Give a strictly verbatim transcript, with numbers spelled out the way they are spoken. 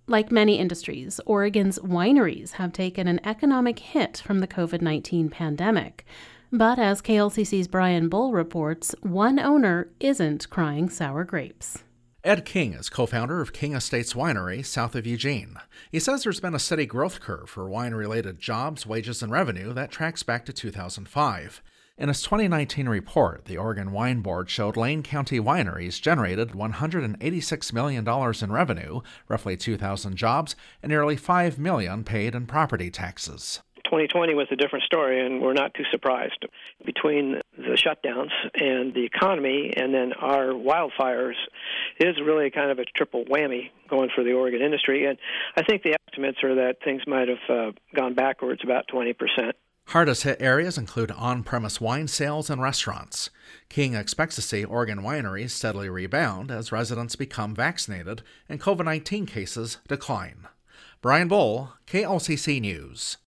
Like many industries, Oregon's wineries have taken an economic hit from the covid nineteen pandemic. But as K L C C's Brian Bull reports, one owner isn't crying sour grapes. Ed King is co-founder of King Estates Winery, south of Eugene. He says there's been a steady growth curve for wine-related jobs, wages, and revenue that tracks back to two thousand five. In its twenty nineteen report, the Oregon Wine Board showed Lane County wineries generated one hundred eighty-six million dollars in revenue, roughly two thousand jobs, and nearly five million dollars paid in property taxes. twenty twenty was a different story, and we're not too surprised. Between the shutdowns and the economy and then our wildfires, it is really kind of a triple whammy going for the Oregon industry. And I think the estimates are that things might have uh, gone backwards about twenty percent. Hardest hit areas include on-premise wine sales and restaurants. King expects to see Oregon wineries steadily rebound as residents become vaccinated and covid nineteen cases decline. Brian Bull, K L C C News.